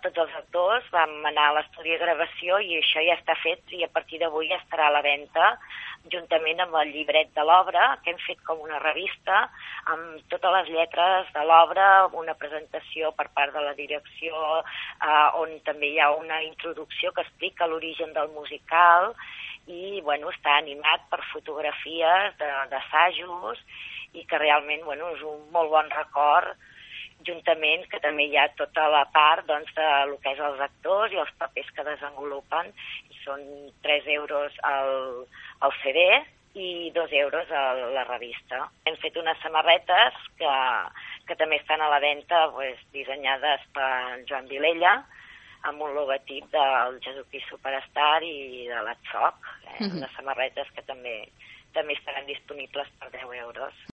tots els actors, vam anar a l'estudi de gravació i això ja està fet i a partir d'avui ja estarà a la venda juntament amb el llibret de l'obra, que hem fet com una revista amb totes les lletres de l'obra, una presentació per part de la direcció on també hi ha una introducció que explica l'origen del musical i bueno, està animat per fotografies d'assajos i que realment bueno, és un molt bon record, juntament que també hi ha tota la part doncs, de lo que és els actors i els papers que desenvolupen, i són 3 euros al CD i 2 euros a la revista. Hem fet unes samarretes que també estan a la venda pues, dissenyades per Joan Vilella, amb un logotip del Jesucrist Superstar i de l'Atsoc, unes samarretes que també estaran disponibles per 10 euros.